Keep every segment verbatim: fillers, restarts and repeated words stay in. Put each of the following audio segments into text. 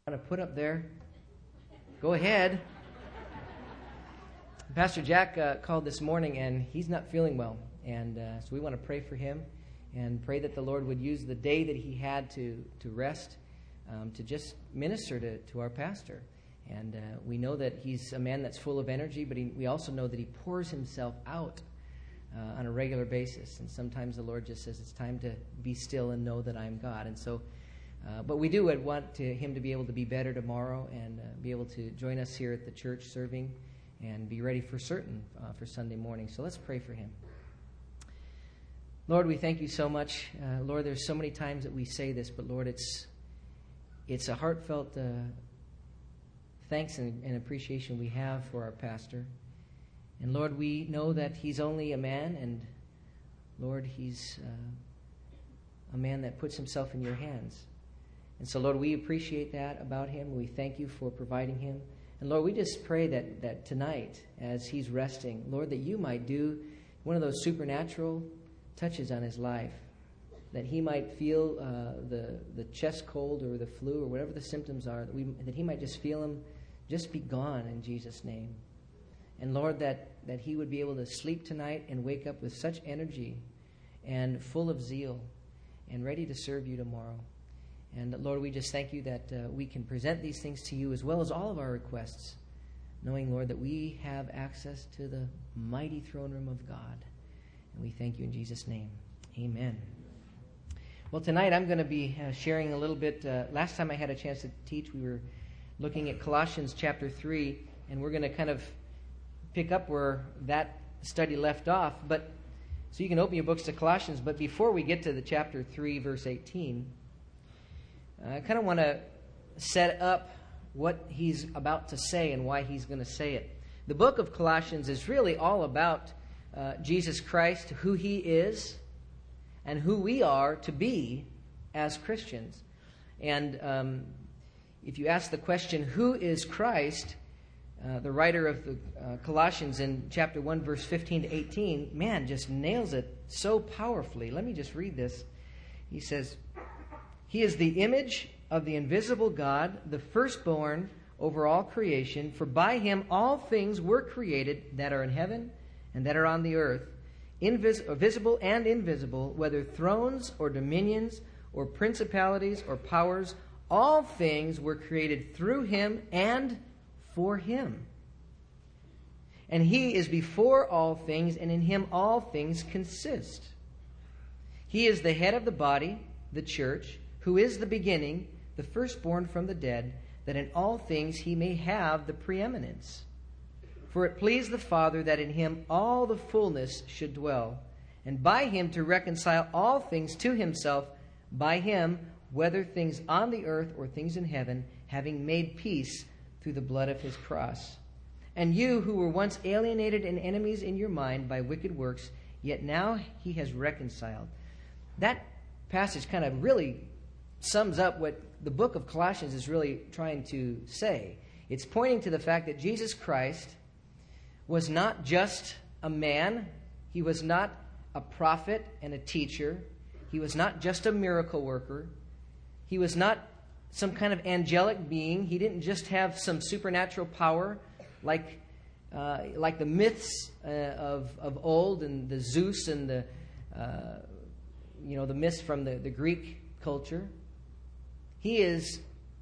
Want to put up there? Go ahead. Pastor Jack uh, called this morning, and he's not feeling well. And uh, so we want to pray for him and pray that the Lord would use the day that he had to, to rest um, to just minister to, to our pastor. And uh, we know that he's a man that's full of energy, but he, we also know that he pours himself out uh, on a regular basis. And sometimes the Lord just says, it's time to be still and know that I am God. And so Uh, but we do want to, him to be able to be better tomorrow and uh, be able to join us here at the church serving and be ready for certain uh, for Sunday morning. So let's pray for him. Lord, we thank you so much. Uh, Lord, there's so many times that we say this, but Lord, it's it's a heartfelt uh, thanks and, and appreciation we have for our pastor. And Lord, we know that he's only a man, and Lord, he's uh, a man that puts himself in your hands. And so, Lord, we appreciate that about him. We thank you for providing him. And, Lord, we just pray that, that tonight, as he's resting, Lord, that you might do one of those supernatural touches on his life, that he might feel uh, the the chest cold or the flu or whatever the symptoms are, that, we, that he might just feel them just be gone in Jesus' name. And, Lord, that, that he would be able to sleep tonight and wake up with such energy and full of zeal and ready to serve you tomorrow. And, Lord, we just thank you that uh, we can present these things to you as well as all of our requests, knowing, Lord, that we have access to the mighty throne room of God. And we thank you in Jesus' name. Amen. Well, tonight I'm going to be uh, sharing a little bit. Uh, last time I had a chance to teach, we were looking at Colossians chapter three, and we're going to kind of pick up where that study left off. But so you can open your books to Colossians, but before we get to the chapter three, verse eighteen, I kind of want to set up what he's about to say and why he's going to say it. The book of Colossians is really all about uh, Jesus Christ, who he is, and who we are to be as Christians. And um, if you ask the question, who is Christ, uh, the writer of the uh, Colossians in chapter one, verse fifteen to eighteen, man, just nails it so powerfully. Let me just read this. He says, "He is the image of the invisible God, the firstborn over all creation. For by him all things were created that are in heaven and that are on the earth, invis- visible and invisible, whether thrones or dominions or principalities or powers. All things were created through him and for him. And he is before all things, and in him all things consist. He is the head of the body, the church, who is the beginning, the firstborn from the dead, that in all things he may have the preeminence. For it pleased the Father that in him all the fullness should dwell, and by him to reconcile all things to himself, by him, whether things on the earth or things in heaven, having made peace through the blood of his cross. And you who were once alienated and enemies in your mind by wicked works, yet now he has reconciled." That passage kind of really sums up what the book of Colossians is really trying to say. It's pointing to the fact that Jesus Christ was not just a man. He was not a prophet and a teacher. He was not just a miracle worker. He was not some kind of angelic being. He didn't just have some supernatural power like uh, like the myths uh, of, of old and the Zeus and the uh, you know the myths from the, the Greek culture. He is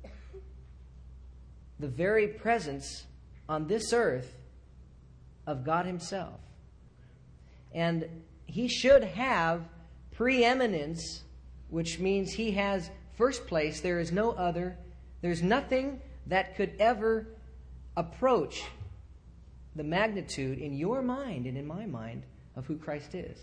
the very presence on this earth of God himself. And he should have preeminence, which means he has first place. There is no other. There's nothing that could ever approach the magnitude in your mind and in my mind of who Christ is.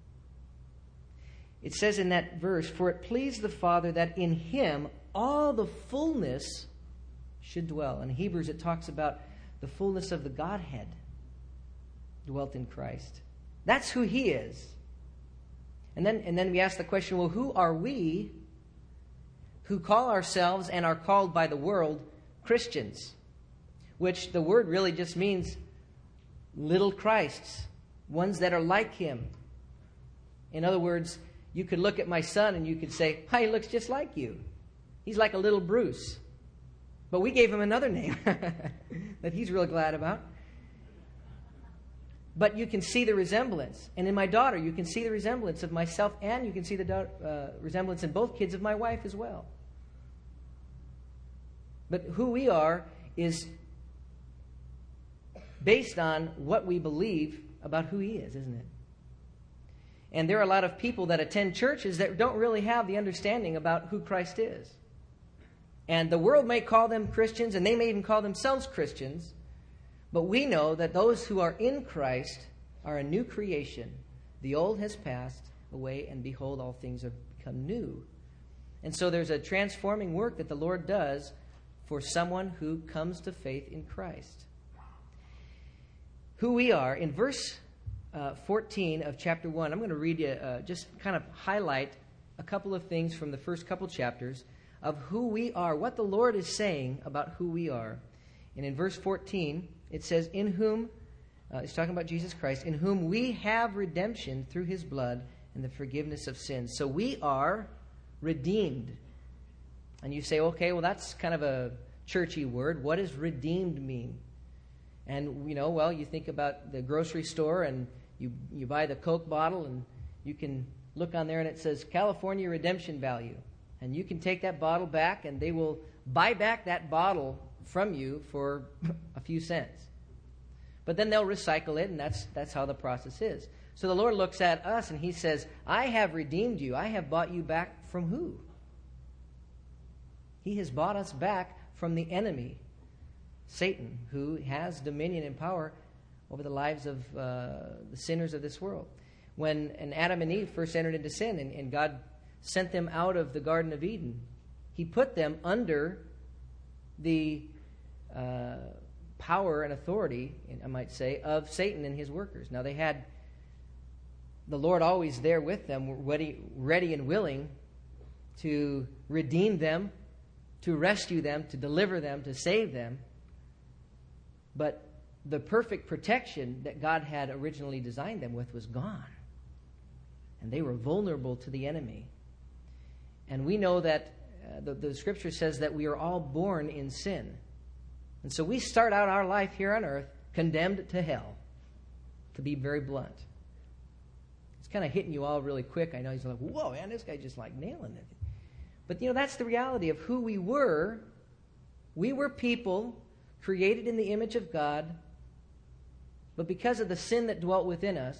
It says in that verse, "For it pleased the Father that in him all the fullness should dwell." In Hebrews, it talks about the fullness of the Godhead dwelt in Christ. That's who he is. And then, and then we ask the question, well, who are we who call ourselves and are called by the world Christians? Which the word really just means little Christs, ones that are like him. In other words, you could look at my son and you could say, "Hi, he looks just like you. He's like a little Bruce." But we gave him another name that he's real glad about. But you can see the resemblance. And in my daughter, you can see the resemblance of myself, and you can see the do- uh, resemblance in both kids of my wife as well. But who we are is based on what we believe about who he is, isn't it? And there are a lot of people that attend churches that don't really have the understanding about who Christ is. And the world may call them Christians, and they may even call themselves Christians. But we know that those who are in Christ are a new creation. The old has passed away, and behold, all things have become new. And so there's a transforming work that the Lord does for someone who comes to faith in Christ. Who we are, in verse uh, fourteen of chapter one, I'm going to read you, uh, just kind of highlight a couple of things from the first couple chapters of who we are, what the Lord is saying about who we are. And in verse fourteen, it says, in whom, uh, it's talking about Jesus Christ, in whom we have redemption through his blood and the forgiveness of sins. So we are redeemed. And you say, okay, well, that's kind of a churchy word. What does redeemed mean? And, you know, well, you think about the grocery store and you, you buy the Coke bottle and you can look on there and it says California redemption value. And you can take that bottle back and they will buy back that bottle from you for a few cents. But then they'll recycle it, and that's that's how the process is. So the Lord looks at us and he says, I have redeemed you. I have bought you back from who? He has bought us back from the enemy, Satan, who has dominion and power over the lives of uh, the sinners of this world. When and Adam and Eve first entered into sin, and, and God sent them out of the Garden of Eden, he put them under the uh, power and authority, I might say, of Satan and his workers. Now, they had the Lord always there with them, ready, ready and willing to redeem them, to rescue them, to deliver them, to save them. But the perfect protection that God had originally designed them with was gone. And they were vulnerable to the enemy. And we know that uh, the, the Scripture says that we are all born in sin. And so we start out our life here on earth condemned to hell, to be very blunt. It's kind of hitting you all really quick. I know he's like, whoa, man, this guy just like nailing it. But, you know, that's the reality of who we were. We were people created in the image of God, but because of the sin that dwelt within us,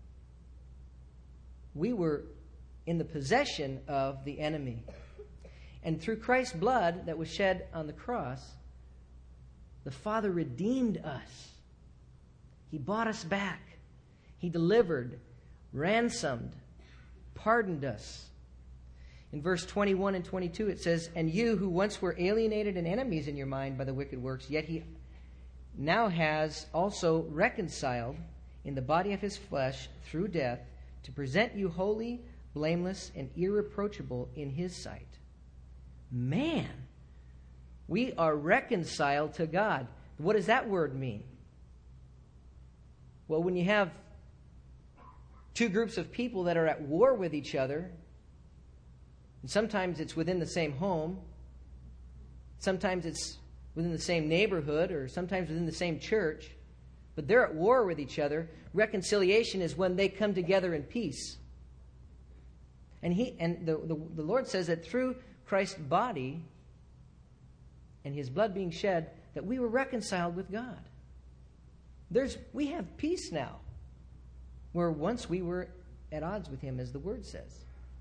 we were in the possession of the enemy. And through Christ's blood that was shed on the cross, the Father redeemed us. He bought us back. He delivered, ransomed, pardoned us. In verse twenty-one and twenty-two it says, and you who once were alienated and enemies in your mind by the wicked works, yet he now has also reconciled in the body of his flesh through death to present you holy, blameless, and irreproachable in his sight. Man, we are reconciled to God. What does that word mean? Well, when you have two groups of people that are at war with each other, and sometimes it's within the same home, sometimes it's within the same neighborhood, or sometimes within the same church, but they're at war with each other. Reconciliation is when they come together in peace. And he and the, the, the Lord says that through Christ's body and his blood being shed, that we were reconciled with God. There's we have peace now, where once we were at odds with him, as the word says.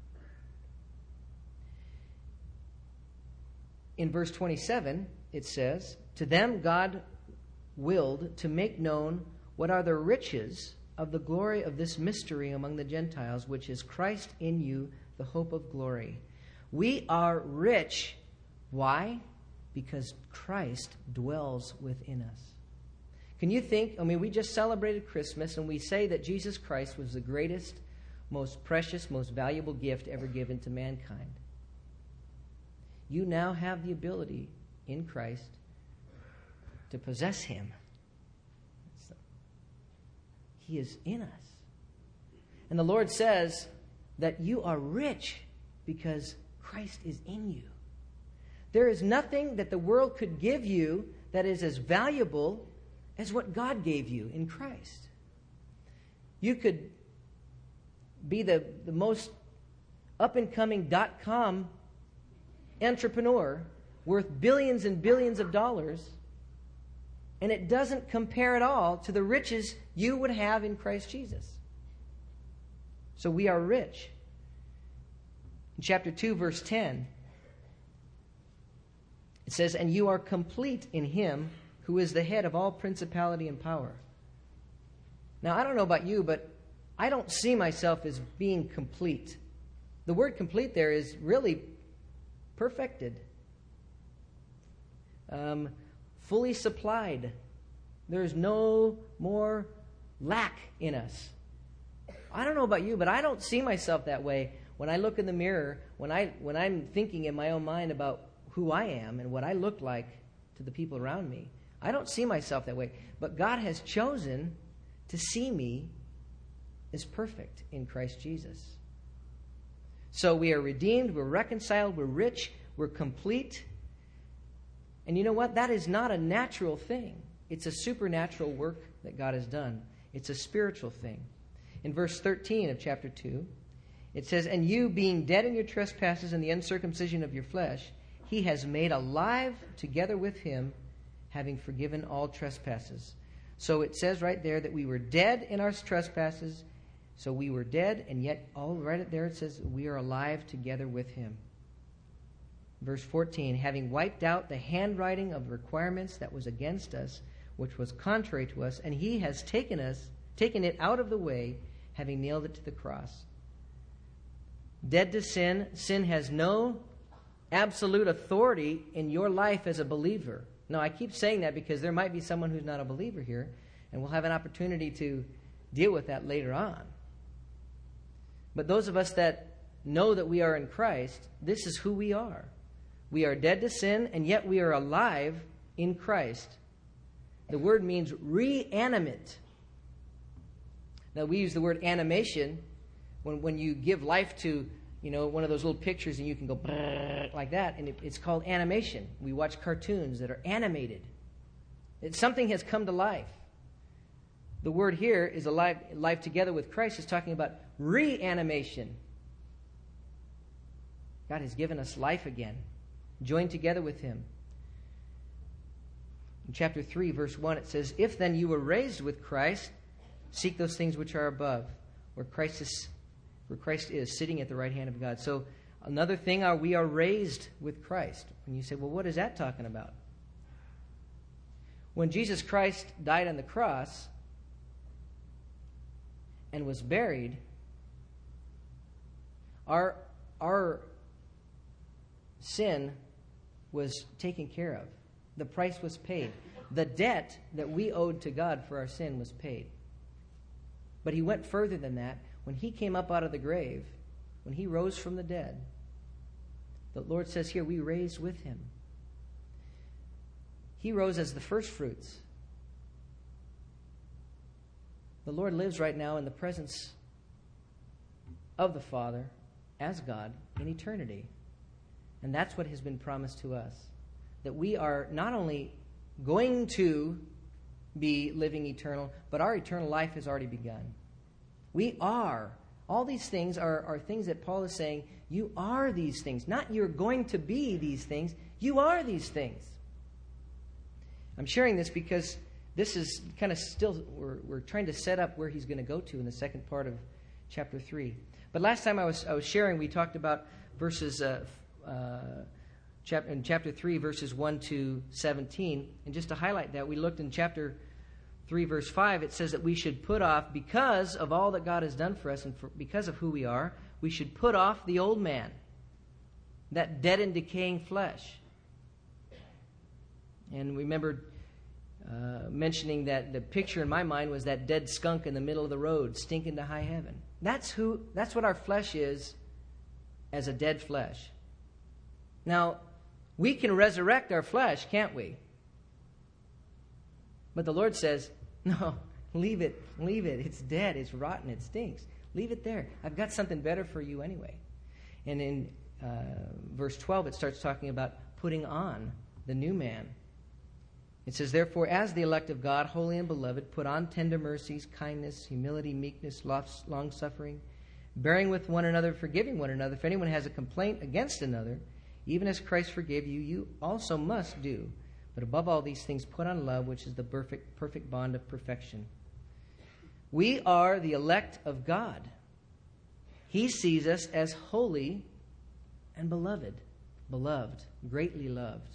In verse twenty-seven, it says, to them God willed to make known what are the riches of the glory of this mystery among the Gentiles, which is Christ in you, the hope of glory. We are rich. Why? Because Christ dwells within us. Can you think, I mean, we just celebrated Christmas, and we say that Jesus Christ was the greatest, most precious, most valuable gift ever given to mankind. You now have the ability in Christ to possess him. So, he is in us. And the Lord says that you are rich because Christ is in you. There is nothing that the world could give you that is as valuable as what God gave you in Christ. You could be the, the most up-and-coming dot-com entrepreneur worth billions and billions of dollars, and it doesn't compare at all to the riches you would have in Christ Jesus. So we are rich. In chapter two, verse ten, it says, "And you are complete in Him who is the head of all principality and power." Now, I don't know about you, but I don't see myself as being complete. The word complete there is really perfected, um, fully supplied. There is no more lack in us. I don't know about you, but I don't see myself that way. When I look in the mirror, when, I, when I'm thinking in my own mind about who I am and what I look like to the people around me, I don't see myself that way. But God has chosen to see me as perfect in Christ Jesus. So we are redeemed, we're reconciled, we're rich, we're complete. And you know what? That is not a natural thing. It's a supernatural work that God has done. It's a spiritual thing. In verse thirteen of chapter two, it says, "And you, being dead in your trespasses and the uncircumcision of your flesh, He has made alive together with Him, having forgiven all trespasses." So it says right there that we were dead in our trespasses. So we were dead, and yet all right there it says we are alive together with Him. Verse fourteen, "Having wiped out the handwriting of requirements that was against us, which was contrary to us, and He has taken us, taken it out of the way, having nailed it to the cross." Dead to sin. Sin has no absolute authority in your life as a believer. Now, I keep saying that because there might be someone who's not a believer here, and we'll have an opportunity to deal with that later on. But those of us that know that we are in Christ, this is who we are. We are dead to sin, and yet we are alive in Christ. The word means reanimate. Now, we use the word animation when, when you give life to, you know, one of those little pictures and you can go like that, and it, it's called animation. We watch cartoons that are animated. It, something has come to life. The word here is alive, life together with Christ is talking about reanimation. God has given us life again, joined together with Him. In chapter three, verse one, it says, "If then you were raised with Christ, seek those things which are above, where Christ is, where Christ is, sitting at the right hand of God." So another thing, are we are raised with Christ. And you say, well, what is that talking about? When Jesus Christ died on the cross and was buried, our, our sin was taken care of. The price was paid. The debt that we owed to God for our sin was paid. But He went further than that. When He came up out of the grave, when He rose from the dead, the Lord says here, we raised with Him. He rose as the first fruits. The Lord lives right now in the presence of the Father as God in eternity. And that's what has been promised to us. That we are not only going to be living eternal, but our eternal life has already begun. We are. All these things are, are things that Paul is saying, you are these things. Not you're going to be these things. You are these things. I'm sharing this because this is kind of still, we're, we're trying to set up where he's going to go to in the second part of chapter three. But last time I was I was sharing, we talked about verses, uh, uh, chap- in chapter three, verses one to seventeen. And just to highlight that, we looked in chapter three, verse five, it says that we should put off, because of all that God has done for us and for, because of who we are, we should put off the old man, that dead and decaying flesh. And remember uh, mentioning that the picture in my mind was that dead skunk in the middle of the road, stinking to high heaven. That's who. That's what our flesh is, as a dead flesh. Now, we can resurrect our flesh, can't we? But the Lord says, no, leave it, leave it. It's dead, it's rotten, it stinks. Leave it there. I've got something better for you anyway. And in uh, verse twelve, it starts talking about putting on the new man. It says, therefore, as the elect of God, holy and beloved, put on tender mercies, kindness, humility, meekness, long-suffering, bearing with one another, forgiving one another. If anyone has a complaint against another, even as Christ forgave you, you also must do. But above all these things, put on love, which is the perfect, perfect bond of perfection. We are the elect of God. He sees us as holy and beloved, beloved, greatly loved.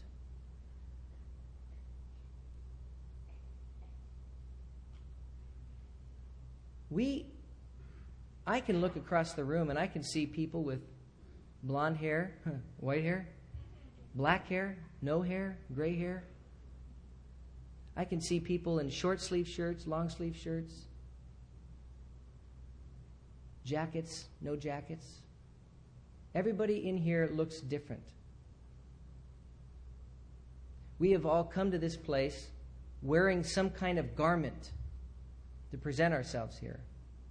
We, I can look across the room and I can see people with blonde hair, white hair, black hair, no hair, gray hair. I can see people in short sleeve shirts, long sleeve shirts, jackets, no jackets. Everybody in here looks different. We have all come to this place wearing some kind of garment to present ourselves here.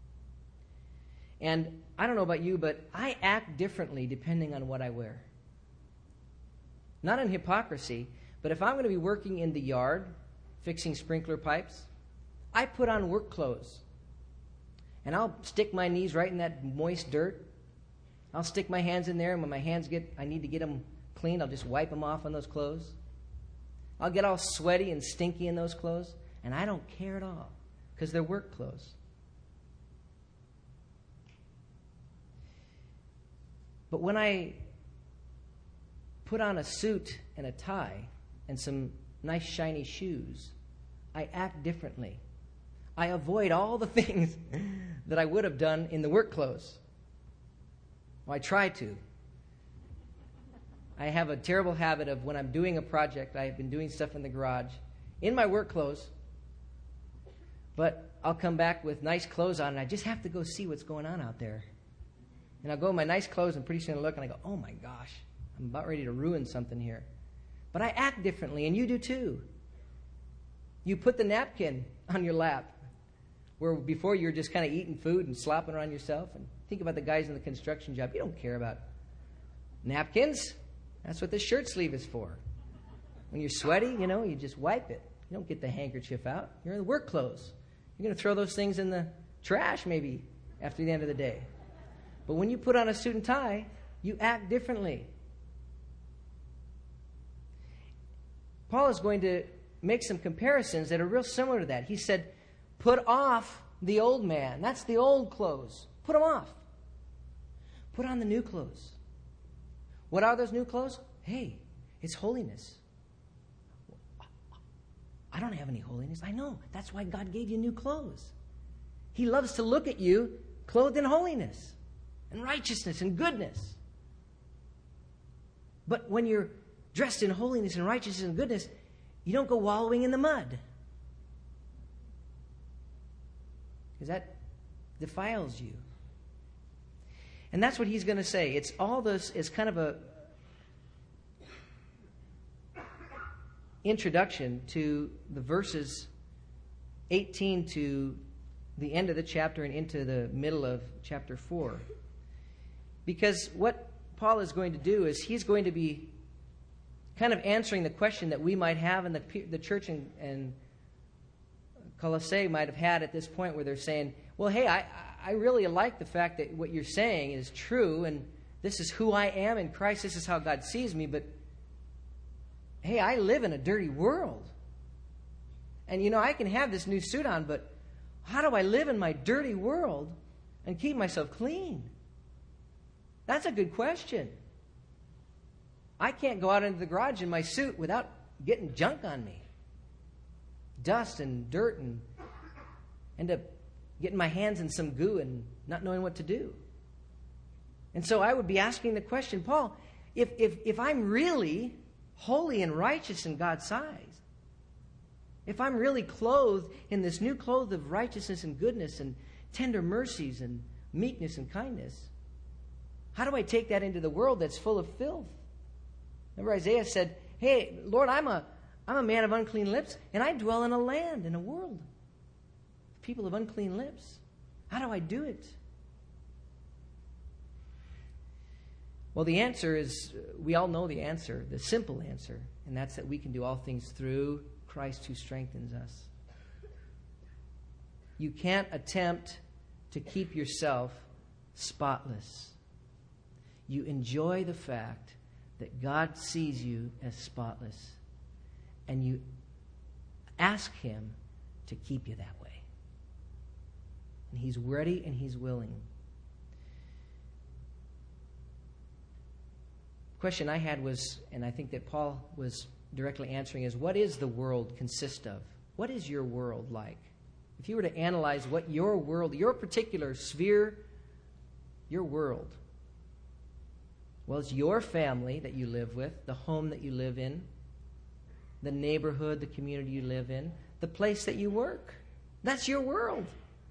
And I don't know about you, but I act differently depending on what I wear. Not in hypocrisy, but if I'm going to be working in the yard, fixing sprinkler pipes, I put on work clothes. And I'll stick my knees right in that moist dirt. I'll stick my hands in there, and when my hands get, I need to get them cleaned, I'll just wipe them off on those clothes. I'll get all sweaty and stinky in those clothes, and I don't care at all, because they're work clothes. But when I put on a suit and a tie and some nice shiny shoes, I act differently. I avoid all the things that I would have done in the work clothes. Well, I try to. I have a terrible habit of when I'm doing a project, I've been doing stuff in the garage, in my work clothes, but I'll come back with nice clothes on, and I just have to go see what's going on out there. And I'll go in my nice clothes, and pretty soon I look, and I go, oh my gosh, I'm about ready to ruin something here. But I act differently, and you do too. You put the napkin on your lap, where before you're just kind of eating food and slopping around yourself. And think about the guys in the construction job. You don't care about napkins. That's what the shirt sleeve is for. When you're sweaty, you know, you just wipe it. You don't get the handkerchief out. You're in the work clothes. You're going to throw those things in the trash maybe after the end of the day. But when you put on a suit and tie, you act differently. Paul is going to make some comparisons that are real similar to that. He said, put off the old man. That's the old clothes. Put them off. Put on the new clothes. What are those new clothes? Hey, it's holiness. I don't have any holiness. I know. That's why God gave you new clothes. He loves to look at you clothed in holiness and righteousness and goodness. But when you're dressed in holiness and righteousness and goodness, you don't go wallowing in the mud. Because that defiles you. And that's what he's going to say. It's all this is kind of a introduction to the verses eighteen to the end of the chapter and into the middle of chapter four. Because what Paul is going to do is he's going to be kind of answering the question that we might have and the, the church in, in Colossae might have had at this point, where they're saying, well, hey, I, I really like the fact that what you're saying is true, and this is who I am in Christ, this is how God sees me, but hey, I live in a dirty world. And, you know, I can have this new suit on, but how do I live in my dirty world and keep myself clean? That's a good question. I can't go out into the garage in my suit without getting junk on me. Dust and dirt, and end up getting my hands in some goo and not knowing what to do. And so I would be asking the question, Paul, if, if, if I'm really holy and righteous in God's eyes, if I'm really clothed in this new clothes of righteousness and goodness and tender mercies and meekness and kindness, how do I take that into the world that's full of filth? Remember Isaiah said, hey, Lord, I'm a I'm a man of unclean lips, and I dwell in a land, in a world of people of unclean lips. How do I do it? Well, the answer is, we all know the answer, the simple answer, and that's that we can do all things through Christ who strengthens us. You can't attempt to keep yourself spotless. You enjoy the fact that God sees you as spotless, and you ask Him to keep you that way. And He's ready and He's willing. The question I had was, and I think that Paul was directly answering, is what is the world consist of? What is your world like? If you were to analyze what your world, your particular sphere, your world, well, it's your family that you live with, the home that you live in, the neighborhood, the community you live in, the place that you work. That's your world.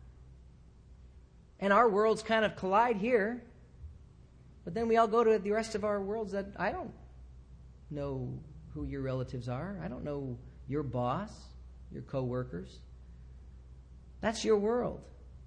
And our worlds kind of collide here. But then we all go to the rest of our worlds that I don't know who your relatives are. I don't know your boss, your co-workers. That's your world.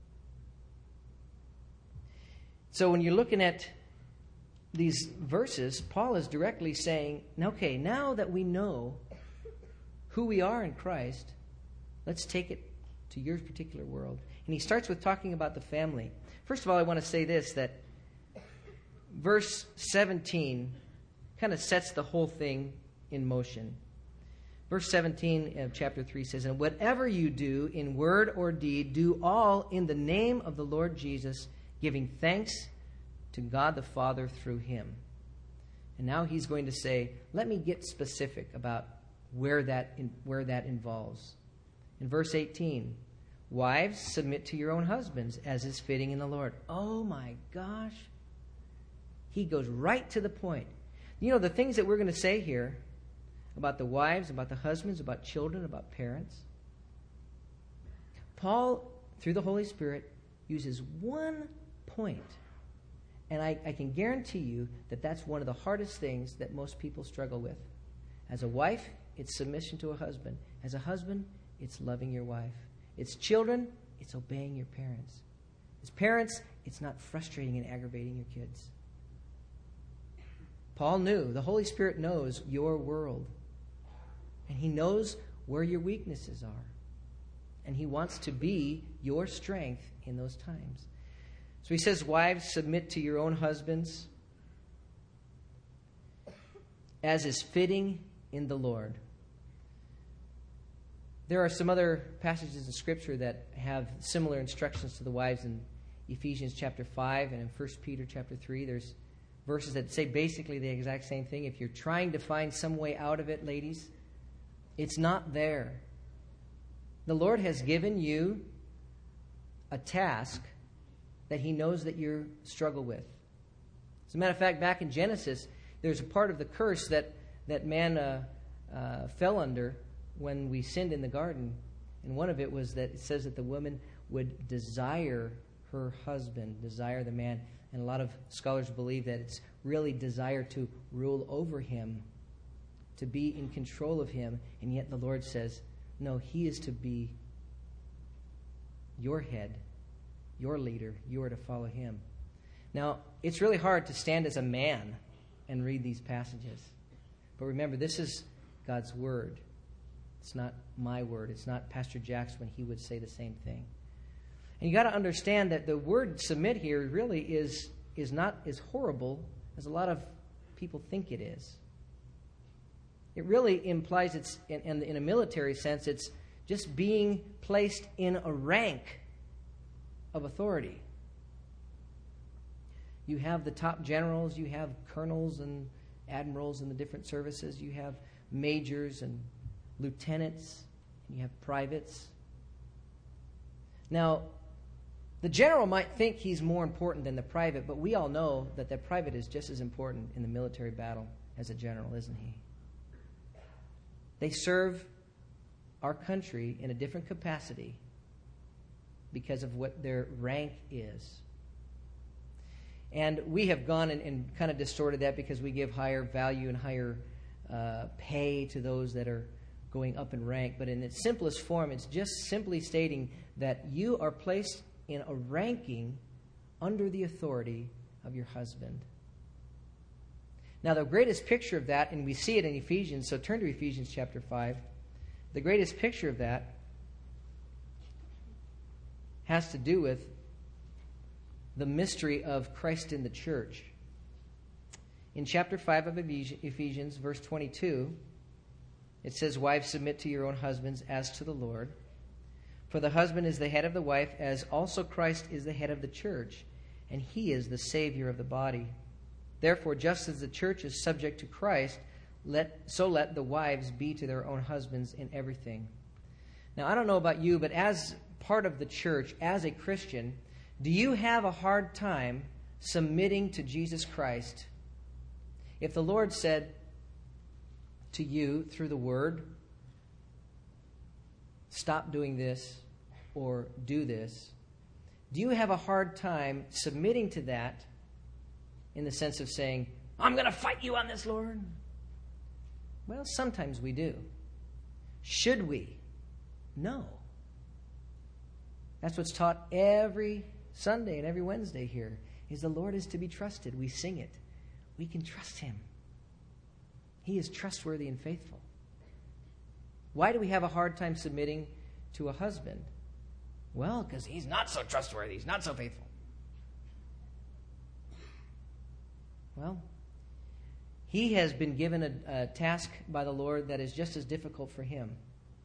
So when you're looking at these verses, Paul is directly saying, okay, now that we know who we are in Christ, let's take it to your particular world. And he starts with talking about the family. First of all, I want to say this, that verse seventeen kind of sets the whole thing in motion. Verse seventeen of chapter three says, "And whatever you do in word or deed, do all in the name of the Lord Jesus, giving thanks to God the Father through Him." And now he's going to say, let me get specific about where that in, where that involves. In verse eighteen, "Wives, submit to your own husbands, as is fitting in the Lord." Oh my gosh. He goes right to the point. You know, the things that we're going to say here about the wives, about the husbands, about children, about parents, Paul, through the Holy Spirit, uses one point. And I, I can guarantee you that that's one of the hardest things that most people struggle with. As a wife, it's submission to a husband. As a husband, it's loving your wife. It's children, it's obeying your parents. As parents, it's not frustrating and aggravating your kids. Paul knew, the Holy Spirit knows your world. And He knows where your weaknesses are. And He wants to be your strength in those times. So he says, wives, submit to your own husbands as is fitting in the Lord. There are some other passages in Scripture that have similar instructions to the wives in Ephesians chapter five and in First Peter chapter three. There's verses that say basically the exact same thing. If you're trying to find some way out of it, ladies, it's not there. The Lord has given you a task that He knows that you struggle with. As a matter of fact, back in Genesis, there's a part of the curse that, that man uh, uh, fell under when we sinned in the garden. And one of it was that it says that the woman would desire her husband, desire the man. And a lot of scholars believe that it's really desire to rule over him, to be in control of him. And yet the Lord says, no, he is to be your head, your leader. You are to follow him. Now, it's really hard to stand as a man and read these passages. But remember, this is God's word. It's not my word. It's not Pastor Jack's when he would say the same thing. And you got to understand that the word submit here really is, is not as horrible as a lot of people think it is. It really implies it's, in, in, in a military sense, it's just being placed in a rank of authority. You have the top generals, you have colonels and admirals in the different services, you have majors and lieutenants, and you have privates. Now, the general might think he's more important than the private, but we all know that the private is just as important in the military battle as a general, isn't he? They serve our country in a different capacity because of what their rank is. And we have gone and, and kind of distorted that because we give higher value and higher uh, pay to those that are going up in rank. But in its simplest form, it's just simply stating that you are placed in a ranking under the authority of your husband. Now, the greatest picture of that, and we see it in Ephesians, so turn to Ephesians chapter five. The greatest picture of that has to do with the mystery of Christ in the church. In chapter five of Ephesians, verse twenty-two, it says, "Wives, submit to your own husbands as to the Lord. For the husband is the head of the wife, as also Christ is the head of the church, and he is the Savior of the body. Therefore, just as the church is subject to Christ, let so let the wives be to their own husbands in everything." Now, I don't know about you, but as part of the church, as a Christian, do you have a hard time submitting to Jesus Christ? If the Lord said to you through the Word, stop doing this or do this, do you have a hard time submitting to that in the sense of saying, "I'm going to fight you on this, Lord"? Well, sometimes we do. Should we? No. That's what's taught every Sunday and every Wednesday here, is the Lord is to be trusted. We sing it. We can trust Him. He is trustworthy and faithful. Why do we have a hard time submitting to a husband? Well, because he's not so trustworthy. He's not so faithful. Well, he has been given a, a task by the Lord that is just as difficult for him.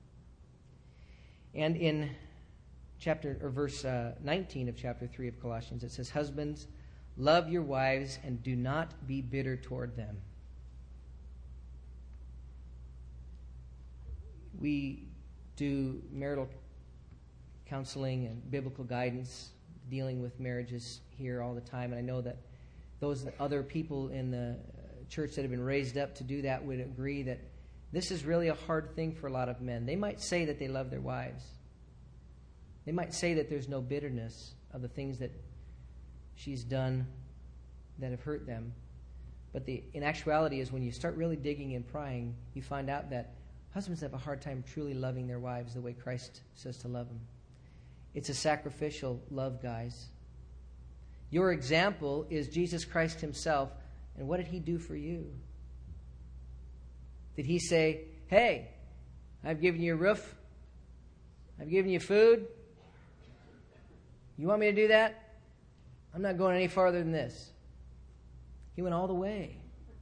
And in chapter or verse uh, nineteen of chapter three of Colossians, it says, "Husbands, love your wives and do not be bitter toward them." We do marital counseling and biblical guidance dealing with marriages here all the time, and I know that those other people in the church that have been raised up to do that would agree that this is really a hard thing for a lot of men. They might say that they love their wives. They might say that there's no bitterness of the things that she's done that have hurt them. But the in actuality is when you start really digging and prying, you find out that husbands have a hard time truly loving their wives the way Christ says to love them. It's a sacrificial love, guys. Your example is Jesus Christ Himself. And what did He do for you? Did He say, "Hey, I've given you a roof. I've given you food. You want me to do that? I'm not going any farther than this." He went all the way.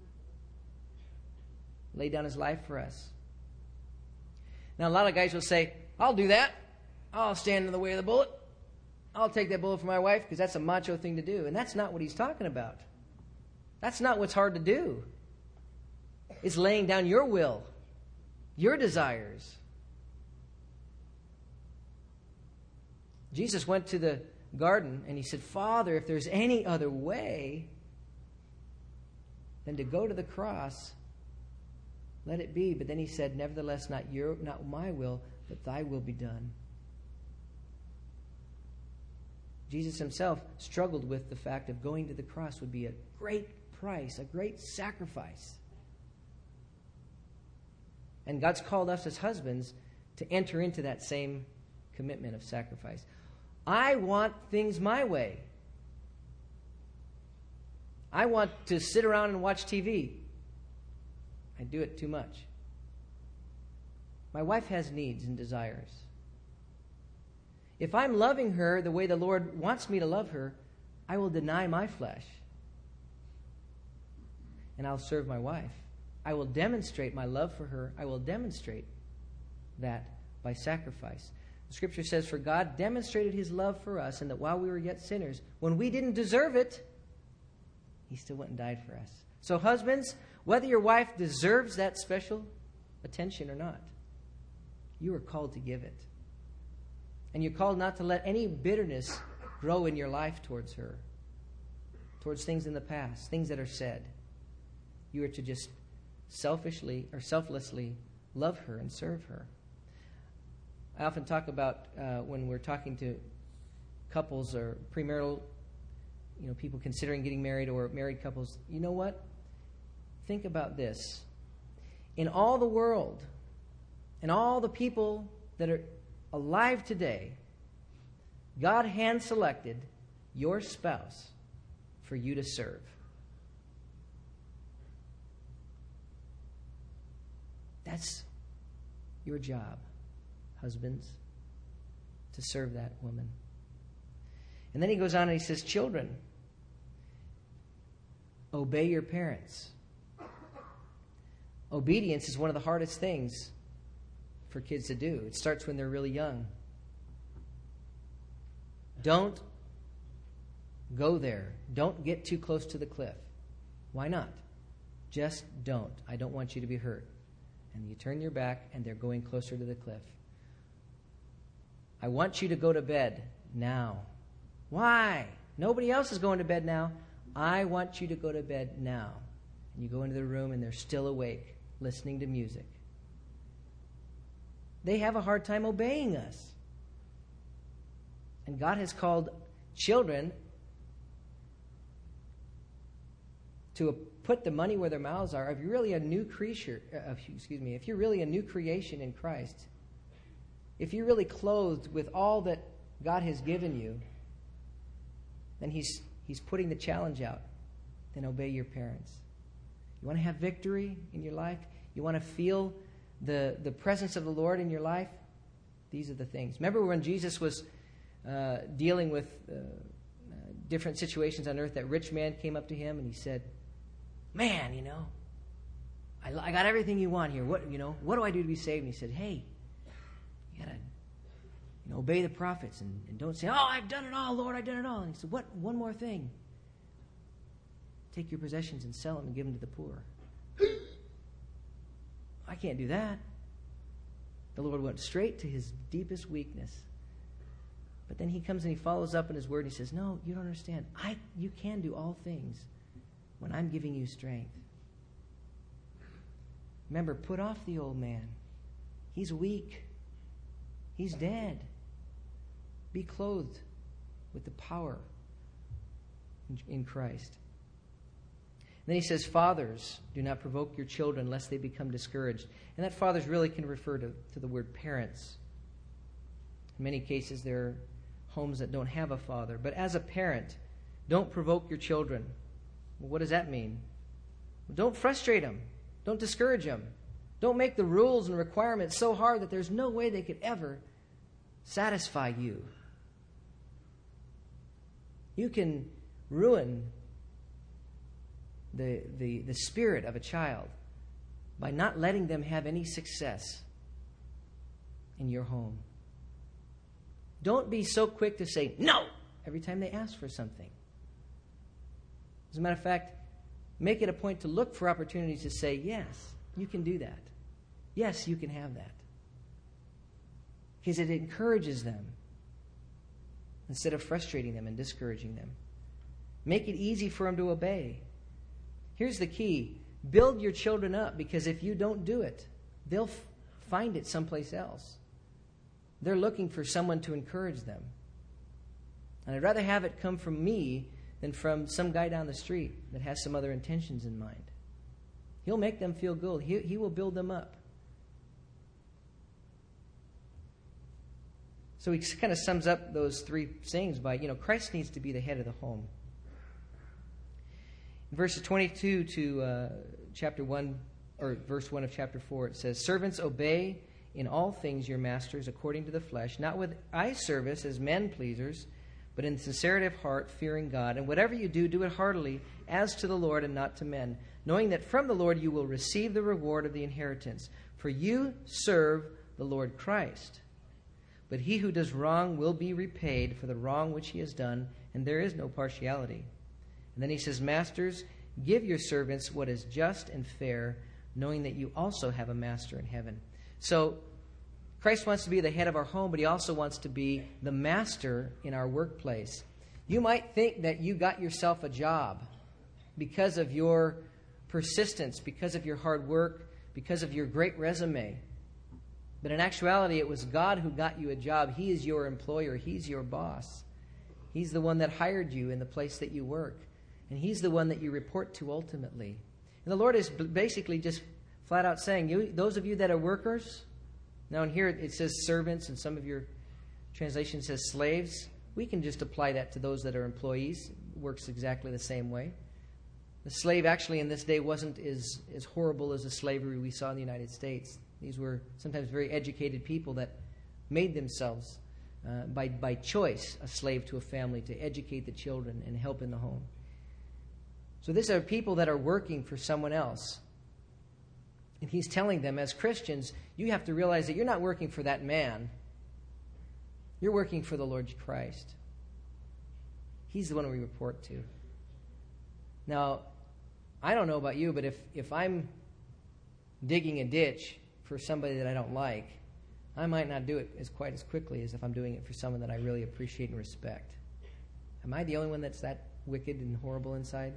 Laid down His life for us. Now, a lot of guys will say, "I'll do that. I'll stand in the way of the bullet. I'll take that bullet for my wife because that's a macho thing to do." And that's not what he's talking about. That's not what's hard to do. It's laying down your will, your desires. Jesus went to the garden and He said, "Father, if there's any other way than to go to the cross, let it be." But then He said, "Nevertheless, not your, not my will, but Thy will be done." Jesus Himself struggled with the fact of going to the cross would be a great price, a great sacrifice. And God's called us as husbands to enter into that same commitment of sacrifice. I want things my way. I want to sit around and watch T V. I do it too much. My wife has needs and desires. If I'm loving her the way the Lord wants me to love her, I will deny my flesh. And I'll serve my wife. I will demonstrate my love for her. I will demonstrate that by sacrifice. The Scripture says, "For God demonstrated His love for us, and that while we were yet sinners, when we didn't deserve it, He still went and died for us." So husbands, whether your wife deserves that special attention or not, you are called to give it. And you're called not to let any bitterness grow in your life towards her, towards things in the past, things that are said. You are to just selfishly or selflessly love her and serve her. I often talk about uh, when we're talking to couples or premarital, you know, people considering getting married or married couples. You know what? Think about this. In all the world, and all the people that are alive today, God hand-selected your spouse for you to serve. That's your job, husbands, to serve that woman. And then he goes on and he says, children, obey your parents. Obedience is one of the hardest things for kids to do. It starts when they're really young. Don't go there. Don't get too close to the cliff. Why not? Just don't. I don't want you to be hurt. And you turn your back and they're going closer to the cliff. I want you to go to bed now. Why? Nobody else is going to bed now. I want you to go to bed now. And you go into the room and they're still awake, listening to music. They have a hard time obeying us. And God has called children to put the money where their mouths are. If you're really a new creature, uh, excuse me, if you're really a new creation in Christ, if you're really clothed with all that God has given you, then He's He's putting the challenge out. Then obey your parents. You want to have victory in your life? You want to feel the, the presence of the Lord in your life? These are the things. Remember when Jesus was uh, dealing with uh, uh, different situations on earth, that rich man came up to him and he said, man, you know, I, I got everything you want here. What, you know, what do I do to be saved? And he said, hey, you got to you know, obey the prophets and, and don't say, oh, I've done it all, Lord, I've done it all. And he said, what? One more thing. Take your possessions and sell them and give them to the poor. I can't do that. The Lord went straight to his deepest weakness. But then he comes and he follows up in his word and he says, no, you don't understand. I, you can do all things when I'm giving you strength. Remember, put off the old man. He's weak. He's dead. Be clothed with the power in Christ. And then he says, fathers, do not provoke your children lest they become discouraged. And that fathers really can refer to, to the word parents. In many cases, there are homes that don't have a father. But as a parent, don't provoke your children. Well, what does that mean? Well, don't frustrate them. Don't discourage them. Don't make the rules and requirements so hard that there's no way they could ever satisfy you. You can ruin the, the, the spirit of a child by not letting them have any success in your home. Don't be so quick to say no every time they ask for something. As a matter of fact, make it a point to look for opportunities to say, yes, you can do that. Yes, you can have that. Because it encourages them instead of frustrating them and discouraging them. Make it easy for them to obey. Here's the key. Build your children up, because if you don't do it, they'll f- find it someplace else. They're looking for someone to encourage them. And I'd rather have it come from me than from some guy down the street that has some other intentions in mind. He'll make them feel good. He, he will build them up. So he kind of sums up those three sayings by, you know, Christ needs to be the head of the home. In verses twenty-two to uh, chapter one, or verse one of chapter four, it says, servants, obey in all things your masters according to the flesh, not with eye service as men pleasers, but in sincerity of heart, fearing God. And whatever you do, do it heartily, as to the Lord and not to men, knowing that from the Lord you will receive the reward of the inheritance. For you serve the Lord Christ. But he who does wrong will be repaid for the wrong which he has done, and there is no partiality. And then he says, masters, give your servants what is just and fair, knowing that you also have a master in heaven. So Christ wants to be the head of our home, but he also wants to be the master in our workplace. You might think that you got yourself a job because of your persistence, because of your hard work, because of your great resume. But in actuality, it was God who got you a job. He is your employer. He's your boss. He's the one that hired you in the place that you work. And he's the one that you report to ultimately. And the Lord is basically just flat out saying, you, those of you that are workers, now in here it says servants, and some of your translation says slaves. We can just apply that to those that are employees. It works exactly the same way. The slave actually in this day wasn't as, as horrible as the slavery we saw in the United States. These were sometimes very educated people that made themselves, uh, by, by choice, a slave to a family to educate the children and help in the home. So these are people that are working for someone else. And he's telling them, as Christians, you have to realize that you're not working for that man. You're working for the Lord Christ. He's the one we report to. Now, I don't know about you, but if, if I'm digging a ditch for somebody that I don't like, I might not do it as quite as quickly as if I'm doing it for someone that I really appreciate and respect. Am I the only one that's that wicked and horrible inside?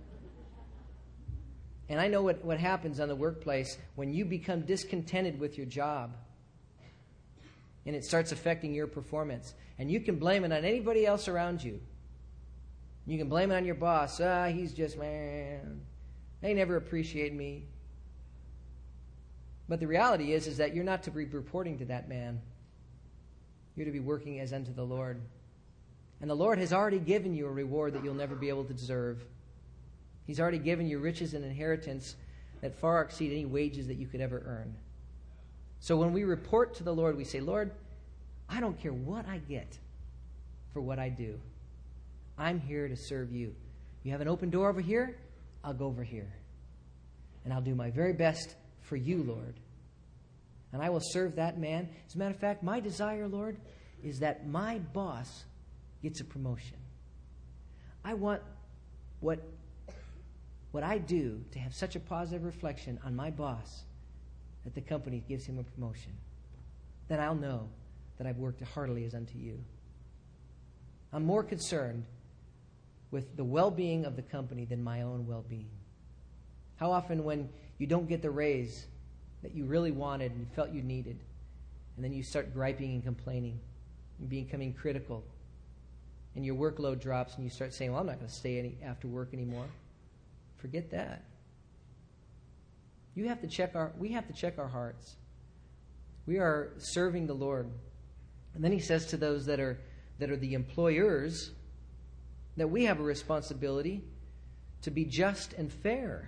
And I know what, what happens on the workplace when you become discontented with your job and it starts affecting your performance. And you can blame it on anybody else around you. You can blame it on your boss. Ah, he's just, man, they never appreciate me. But the reality is, is that you're not to be reporting to that man. You're to be working as unto the Lord. And the Lord has already given you a reward that you'll never be able to deserve. He's already given you riches and inheritance that far exceed any wages that you could ever earn. So when we report to the Lord, we say, Lord, I don't care what I get for what I do. I'm here to serve you. You have an open door over here, I'll go over here. And I'll do my very best for you, Lord. And I will serve that man. As a matter of fact, my desire, Lord, is that my boss gets a promotion. I want what, what I do to have such a positive reflection on my boss that the company gives him a promotion. Then I'll know that I've worked heartily as unto you. I'm more concerned with the well-being of the company than my own well-being. How often when you don't get the raise that you really wanted and felt you needed, and then you start griping and complaining and becoming critical, and your workload drops and you start saying, well, I'm not going to stay any after work anymore. Forget that. You have to check our, we have to check our hearts. We are serving the Lord. And then he says to those that are that are the employers that we have a responsibility to be just and fair.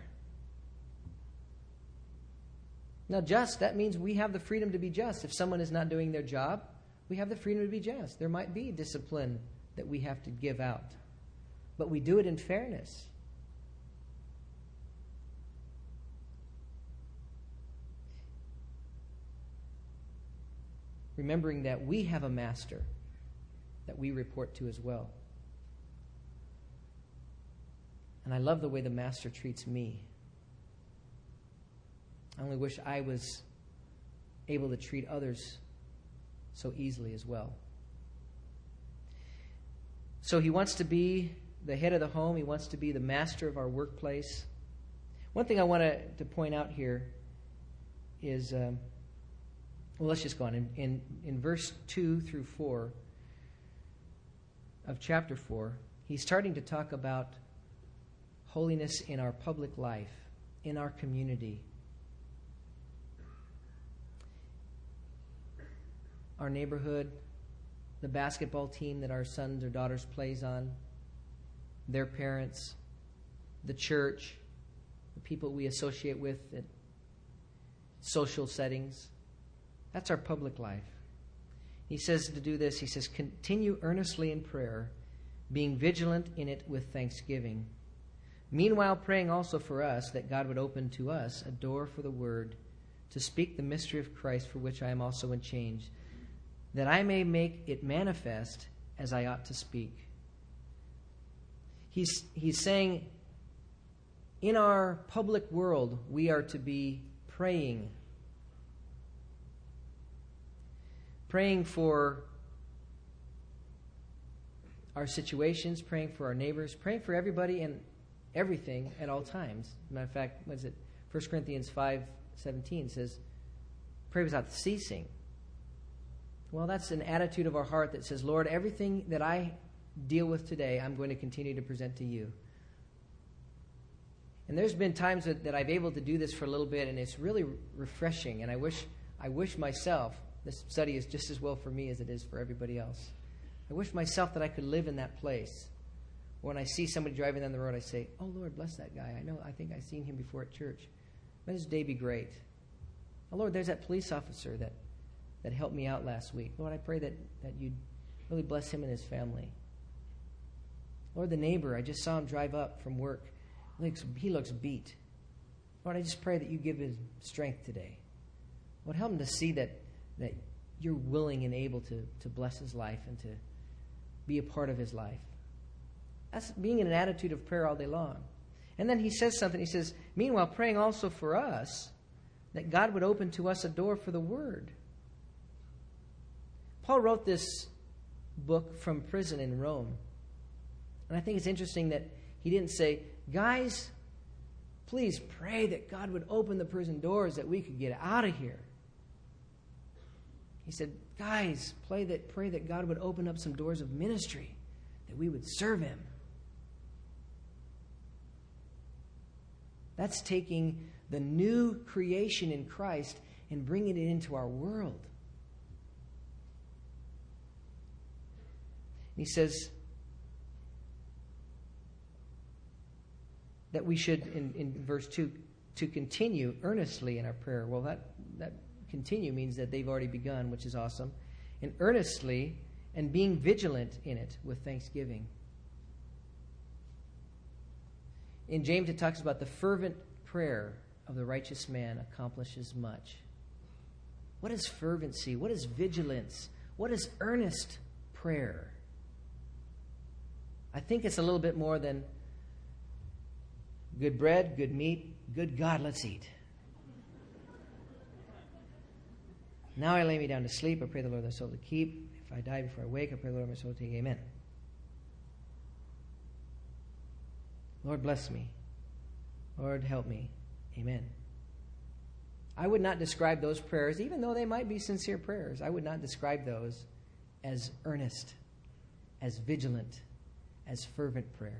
Now, just, that means we have the freedom to be just. If someone is not doing their job, we have the freedom to be just. There might be discipline that we have to give out, but we do it in fairness. Remembering that we have a master that we report to as well. And I love the way the master treats me. I only wish I was able to treat others so easily as well. So he wants to be the head of the home. He wants to be the master of our workplace. One thing I want to, to point out here is, um, well, let's just go on. In, in, in verse two through four of chapter four, he's starting to talk about holiness in our public life, in our community. Our neighborhood, the basketball team that our sons or daughters plays on, their parents, the church, the people we associate with at social settings. That's our public life. He says to do this, he says, continue earnestly in prayer, being vigilant in it with thanksgiving. Meanwhile, praying also for us that God would open to us a door for the word to speak the mystery of Christ, for which I am also in chains, that I may make it manifest as I ought to speak. He's, he's saying, in our public world, we are to be praying. Praying for our situations, praying for our neighbors, praying for everybody and everything at all times. As a matter of fact, what is it? First Corinthians five seventeen says, pray without ceasing. Well, that's an attitude of our heart that says, Lord, everything that I deal with today, I'm going to continue to present to you. And there's been times that, that I've been able to do this for a little bit, and it's really refreshing. And I wish, I wish myself, this study is just as well for me as it is for everybody else. I wish myself that I could live in that place When I see somebody driving down the road, I say, oh, Lord, bless that guy. I know, I think I've seen him before at church. May his day be great. Oh, Lord, there's that police officer that, that helped me out last week. Lord, I pray that, that you'd really bless him and his family. Lord, the neighbor, I just saw him drive up from work. He looks, he looks beat. Lord, I just pray that you give him strength today. Lord, help him to see that, that you're willing and able to, to bless his life and to be a part of his life. That's being in an attitude of prayer all day long. And then he says something. He says, meanwhile, praying also for us, that God would open to us a door for the word. Paul wrote this book from prison in Rome. And I think it's interesting that he didn't say, guys, please pray that God would open the prison doors that we could get out of here. He said, guys, pray that, pray that God would open up some doors of ministry, that we would serve him. That's taking the new creation in Christ and bringing it into our world. He says that we should, in, in verse two, to continue earnestly in our prayer. Well, that, that continue means that they've already begun, which is awesome. And earnestly and being vigilant in it with thanksgiving. In James, it talks about the fervent prayer of the righteous man accomplishes much. What is fervency? What is vigilance? What is earnest prayer? I think it's a little bit more than good bread, good meat, good God, let's eat. Now I lay me down to sleep. I pray the Lord my soul to keep. If I die before I wake, I pray the Lord my soul to take. Amen. Lord, bless me. Lord, help me. Amen. I would not describe those prayers, even though they might be sincere prayers, I would not describe those as earnest, as vigilant, as fervent prayers.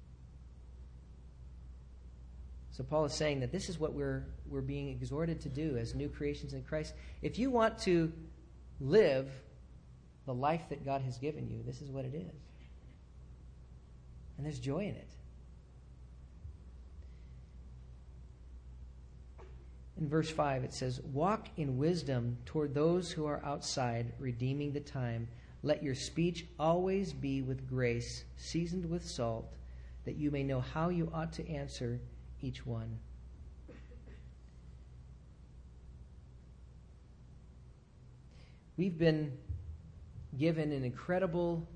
So Paul is saying that this is what we're, we're being exhorted to do as new creations in Christ. If you want to live the life that God has given you, this is what it is. And there's joy in it. In verse five, it says, walk in wisdom toward those who are outside, redeeming the time. Let your speech always be with grace, seasoned with salt, that you may know how you ought to answer each one. We've been given an incredible,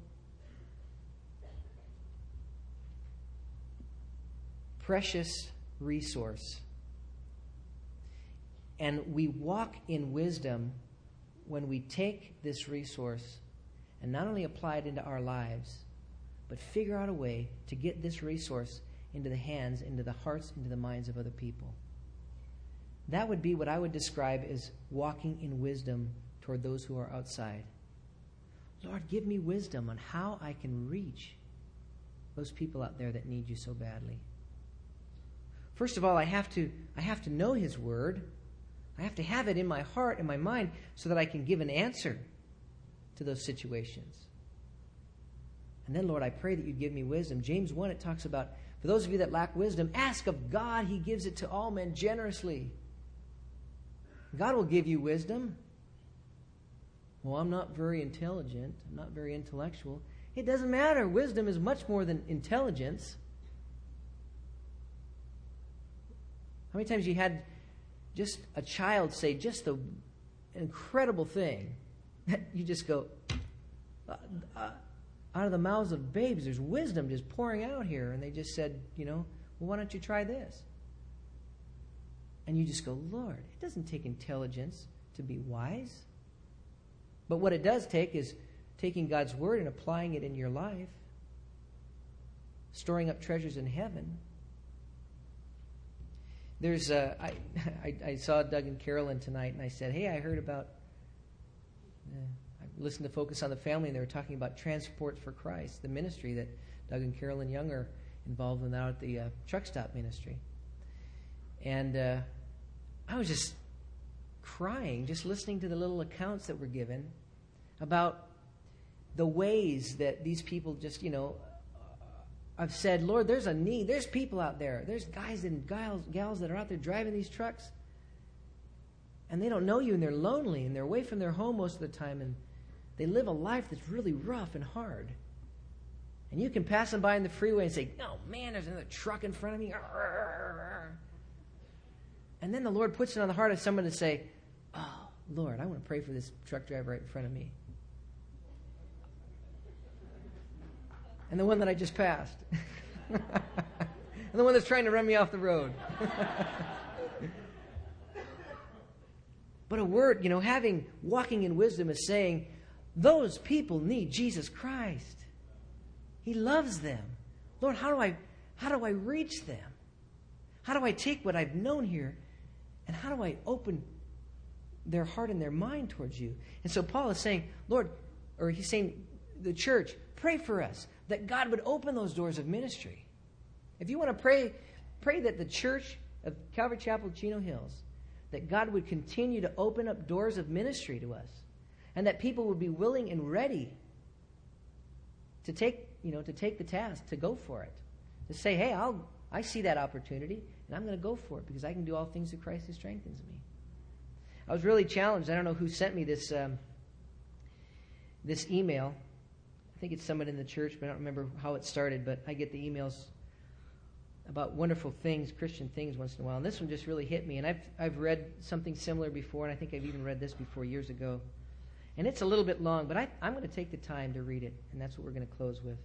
precious resource. And we walk in wisdom when we take this resource and not only apply it into our lives, but figure out a way to get this resource into the hands, into the hearts, into the minds of other people. That would be what I would describe as walking in wisdom toward those who are outside. Lord, give me wisdom on how I can reach those people out there that need you so badly. First of all, I have to, I have to know His Word. I have to have it in my heart and my mind so that I can give an answer to those situations. And then, Lord, I pray that you give me wisdom. James one, it talks about, for those of you that lack wisdom, ask of God. He gives it to all men generously. God will give you wisdom. Well, I'm not very intelligent. I'm not very intellectual. It doesn't matter. Wisdom is much more than intelligence. How many times you had just a child say just the incredible thing that you just go, uh, uh, out of the mouths of babes, there's wisdom just pouring out here. And they just said, you know, well, why don't you try this? And you just go, Lord, it doesn't take intelligence to be wise. But what it does take is taking God's word and applying it in your life, storing up treasures in heaven. There's a, I, I, I saw Doug and Carolyn tonight, and I said, hey, I heard about, uh, I listened to Focus on the Family, and they were talking about Transport for Christ, the ministry that Doug and Carolyn Young are involved in out at the uh, truck stop ministry. And uh, I was just crying, just listening to the little accounts that were given about the ways that these people just, you know, I've said, Lord, there's a need. There's people out there. There's guys and gals, gals that are out there driving these trucks. And they don't know you, and they're lonely, and they're away from their home most of the time, and they live a life that's really rough and hard. And you can pass them by in the freeway and say, oh, man, there's another truck in front of me. And then the Lord puts it on the heart of someone to say, oh, Lord, I want to pray for this truck driver right in front of me. And the one that I just passed. And the one that's trying to run me off the road. But a word, you know, having, walking in wisdom is saying, those people need Jesus Christ. He loves them. Lord, how do I, how do I reach them? How do I take what I've known here and how do I open their heart and their mind towards you? And so Paul is saying, Lord, or he's saying, the church, pray for us that God would open those doors of ministry. If you want to pray, pray that the church of Calvary Chapel, Chino Hills, that God would continue to open up doors of ministry to us, and that people would be willing and ready to take, you know, to take the task, to go for it, to say, hey, I'll, I see that opportunity, and I'm going to go for it because I can do all things through Christ who strengthens me. I was really challenged. I don't know who sent me this um, this email. I think it's someone in the church, but I don't remember how it started, but I get the emails about wonderful things, Christian things once in a while. And this one just really hit me. And I've I've read something similar before, and I think I've even read this before years ago. And it's a little bit long, but I, I'm going to take the time to read it, and that's what we're going to close with.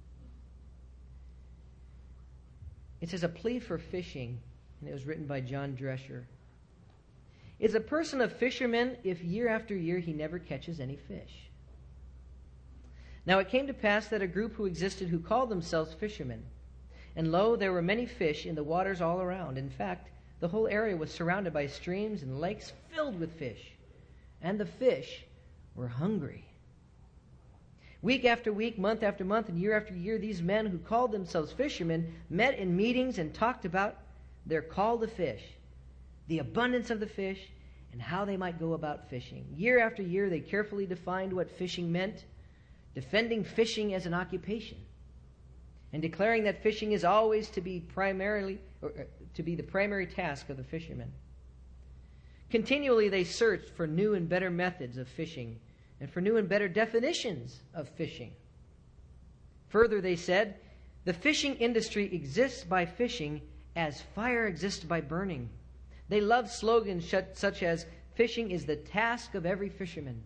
It says, a plea for fishing, and it was written by John Drescher. Is a person a fisherman if year after year he never catches any fish? Now it came to pass that a group who existed who called themselves fishermen, and lo, there were many fish in the waters all around. In fact, the whole area was surrounded by streams and lakes filled with fish, and the fish were hungry. Week after week, month after month, and year after year, these men who called themselves fishermen met in meetings and talked about their call to fish, the abundance of the fish, and how they might go about fishing. Year after year, they carefully defined what fishing meant, defending fishing as an occupation, and declaring that fishing is always to be primarily, or, uh, to be the primary task of the fisherman. Continually, they searched for new and better methods of fishing, and for new and better definitions of fishing. Further, they said, the fishing industry exists by fishing as fire exists by burning. They loved slogans such as, fishing is the task of every fisherman.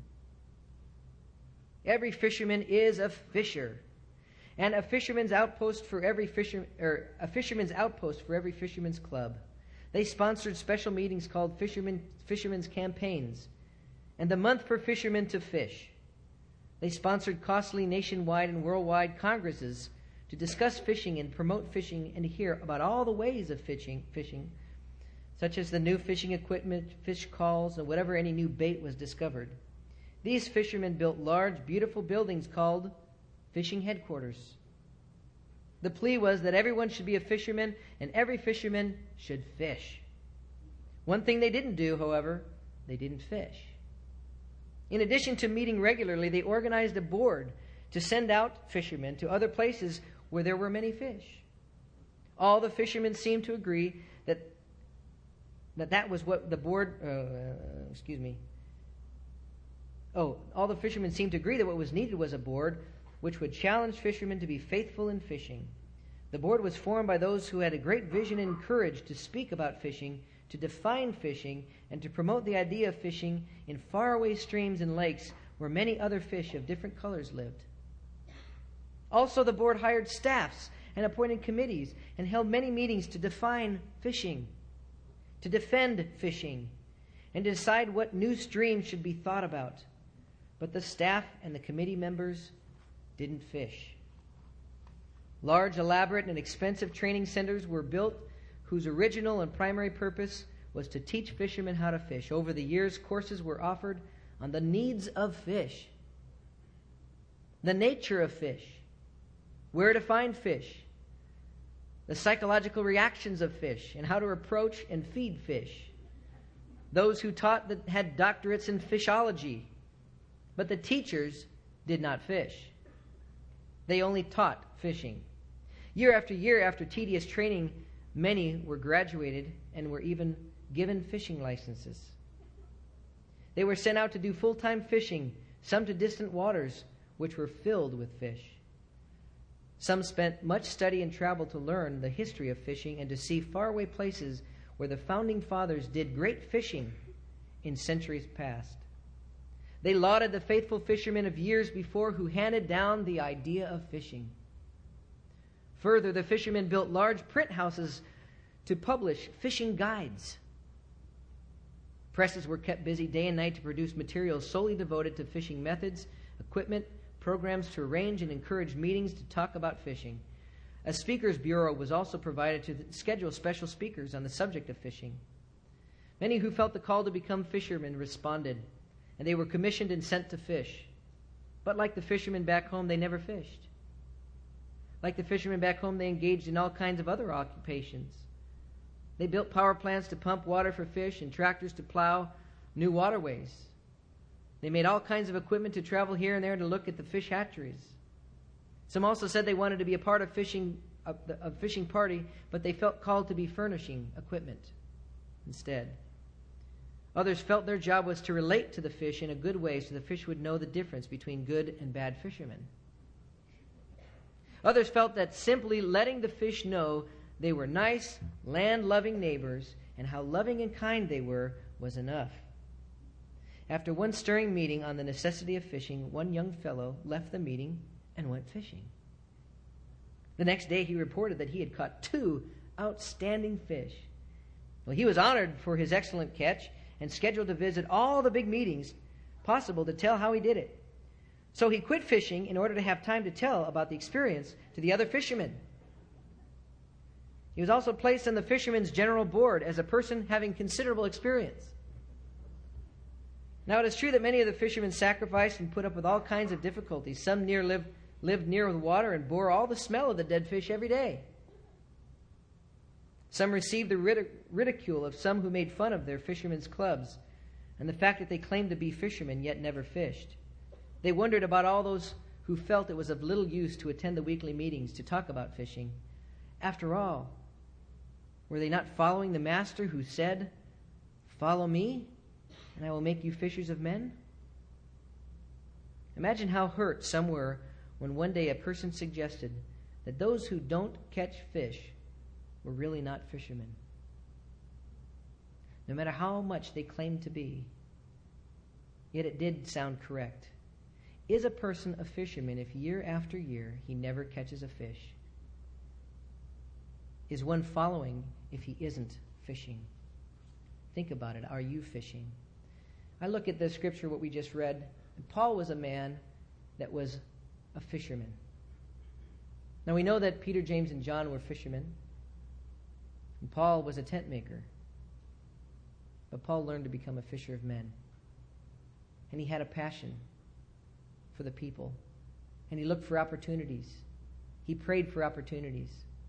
Every fisherman is a fisher. And a fisherman's outpost for every fisher, or a fisherman's outpost for every fisherman's club. They sponsored special meetings called fisherman, fishermen's campaigns, and the month for fishermen to fish. They sponsored costly nationwide and worldwide congresses to discuss fishing and promote fishing and to hear about all the ways of fishing, fishing, such as the new fishing equipment, fish calls, and whatever any new bait was discovered. These fishermen built large, beautiful buildings called fishing headquarters. The plea was that everyone should be a fisherman and every fisherman should fish. One thing they didn't do, however, they didn't fish. In addition to meeting regularly, they organized a board to send out fishermen to other places where there were many fish. All the fishermen seemed to agree that that, that was what the board, uh, excuse me, oh, all the fishermen seemed to agree that what was needed was a board which would challenge fishermen to be faithful in fishing. The board was formed by those who had a great vision and courage to speak about fishing, to define fishing, and to promote the idea of fishing in faraway streams and lakes where many other fish of different colors lived. Also, the board hired staffs and appointed committees and held many meetings to define fishing, to defend fishing, and to decide what new streams should be thought about. But the staff and the committee members didn't fish. Large, elaborate, and expensive training centers were built whose original and primary purpose was to teach fishermen how to fish. Over the years, courses were offered on the needs of fish, the nature of fish, where to find fish, the psychological reactions of fish, and how to approach and feed fish. Those who taught that had doctorates in fishology, but the teachers did not fish. They only taught fishing. Year after year, after tedious training, many were graduated and were even given fishing licenses. They were sent out to do full-time fishing, some to distant waters, which were filled with fish. Some spent much study and travel to learn the history of fishing and to see faraway places where the founding fathers did great fishing in centuries past. They lauded the faithful fishermen of years before who handed down the idea of fishing. Further, the fishermen built large print houses to publish fishing guides. Presses were kept busy day and night to produce materials solely devoted to fishing methods, equipment, programs to arrange and encourage meetings to talk about fishing. A speakers bureau was also provided to schedule special speakers on the subject of fishing. Many who felt the call to become fishermen responded, and they were commissioned and sent to fish. But like the fishermen back home, they never fished. Like the fishermen back home, they engaged in all kinds of other occupations. They built power plants to pump water for fish and tractors to plow new waterways. They made all kinds of equipment to travel here and there to look at the fish hatcheries. Some also said they wanted to be a part of fishing, of the of fishing party, but they felt called to be furnishing equipment instead. Others felt their job was to relate to the fish in a good way so the fish would know the difference between good and bad fishermen. Others felt that simply letting the fish know they were nice, land-loving neighbors and how loving and kind they were was enough. After one stirring meeting on the necessity of fishing, one young fellow left the meeting and went fishing. The next day he reported that he had caught two outstanding fish. Well, he was honored for his excellent catch and scheduled to visit all the big meetings possible to tell how he did it. So he quit fishing in order to have time to tell about the experience to the other fishermen. He was also placed on the fishermen's general board as a person having considerable experience. Now it is true that many of the fishermen sacrificed and put up with all kinds of difficulties. Some near lived, lived near the water and bore all the smell of the dead fish every day. Some received the ridic- ridicule of some who made fun of their fishermen's clubs and the fact that they claimed to be fishermen yet never fished. They wondered about all those who felt it was of little use to attend the weekly meetings to talk about fishing. After all, were they not following the Master who said, "Follow me, and I will make you fishers of men"? Imagine how hurt some were when one day a person suggested that those who don't catch fish were really not fishermen. No matter how much they claimed to be, yet it did sound correct. Is a person a fisherman if year after year he never catches a fish? Is one following if he isn't fishing? Think about it. Are you fishing? I look at the scripture, what we just read, and Paul was a man that was a fisherman. Now we know that Peter, James, and John were fishermen, and Paul was a tent maker. But Paul learned to become a fisher of men. And he had a passion for the people. And he looked for opportunities. He prayed for opportunities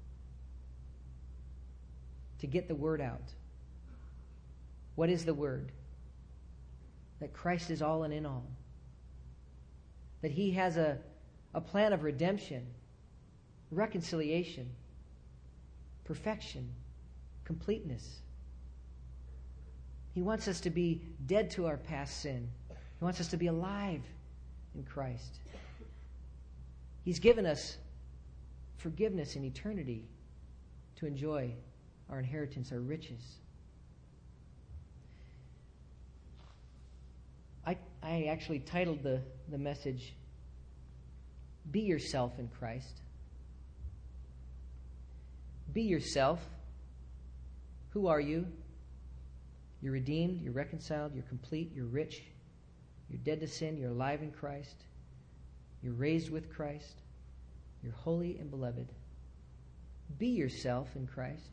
to get the word out. What is the word? That Christ is all and in all. That he has a, a plan of redemption, reconciliation, perfection, completeness. He wants us to be dead to our past sin. He wants us to be alive in Christ. He's given us forgiveness in eternity to enjoy our inheritance, our riches. I, I actually titled the, the message, "Be Yourself in Christ." Be yourself. Who are you? You're redeemed, you're reconciled, you're complete, you're rich, you're dead to sin, you're alive in Christ, you're raised with Christ, you're holy and beloved. Be yourself in Christ.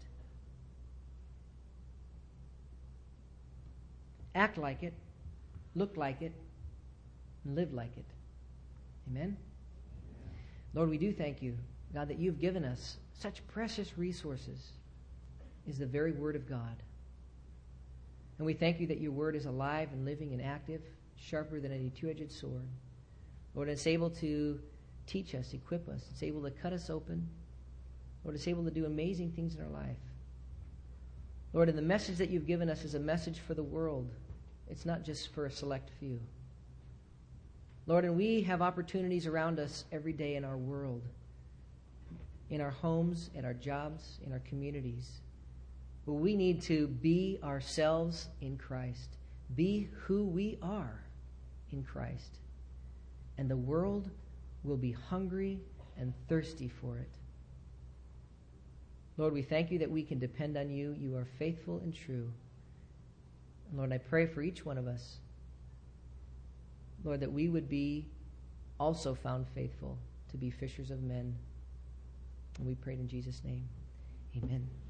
Act like it, look like it, and live like it. Amen? Lord, we do thank you, God, that you've given us such precious resources is the very Word of God. And we thank you that your word is alive and living and active, sharper than any two-edged sword. Lord, it's able to teach us, equip us. It's able to cut us open Lord, it's able to do amazing things in our life. Lord, and the message that you've given us is a message for the world. It's not just for a select few. Lord, and we have opportunities around us every day in our world, in our homes, at our jobs, in our communities. But we need to be ourselves in Christ. Be who we are in Christ. And the world will be hungry and thirsty for it. Lord, we thank you that we can depend on you. You are faithful and true. And Lord, I pray for each one of us, Lord, that we would be also found faithful to be fishers of men. And we pray in Jesus' name. Amen.